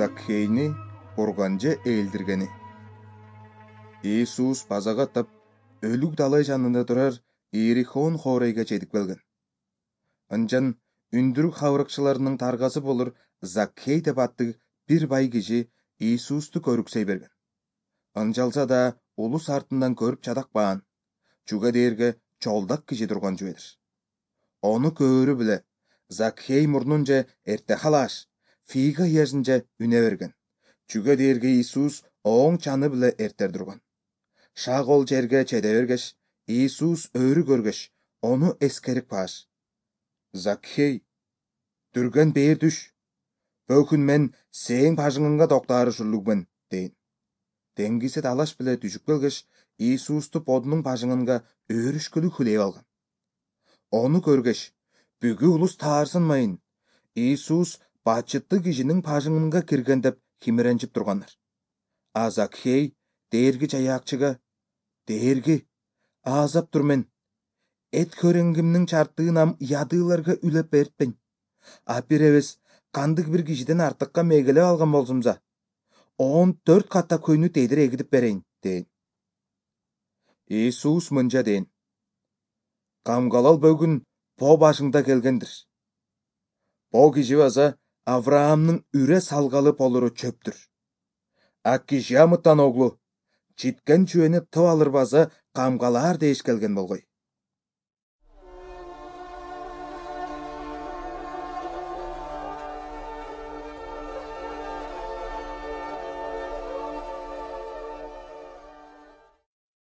Закхейни Бурганже элдиргени. Иисус базага тап өлүк далай жанында турар Иерихон хорайга жетип келген. Анжан үндүрүк хабырыкчыларынын таргасы болур Закхей деп аттык бир бай киши Иисусту көрүксөй берген. Анжалса да улус артынан көрүп чадакпаан. Чуга дээрге чолдак киши турган жубедир. Ону көөрү биле Закхей мурнунже эрте халаш, фига иясынче үне берген. Чуга дээрге Иисус оң чаны биле эртер турган. Шак ол жерге чеде бергеш, Иисус өрү көргөш, ону эскерип паш. Закхей, дүрген бээр түш. Бөкүн мен сээң бажыңыңга доктары шурлугмен, дейин. Деңгисе талаш биле түшүп келгеш, Иисусту бодунун бажыңынга өрүшкүлү хүлээп алган. Ону көргөш, бүгү улус таарсынмайын. Иисус бачытты кишинин бажыңынга кирген деп кимиренчип тургандар. А Закхей дээрги жаякчыга: "Дээрги, азап тур мен. Эт көреңгимнин чартыынам ядыыларга үлеп бертпейн. А бир эбес кандык бир кишиден артыкка мегелеп алган болсумса, 14 ката көйнү тедир эгидип берейин", дейин. Иисус мынча дейин: "Камгалал бөгүн по башыңда келгендир. По киши база Авраамдын үре салгалы болору чөптүр. А киши амыттан оглу читкен чүөни тып алыр база камгалаар дээш келген болгой.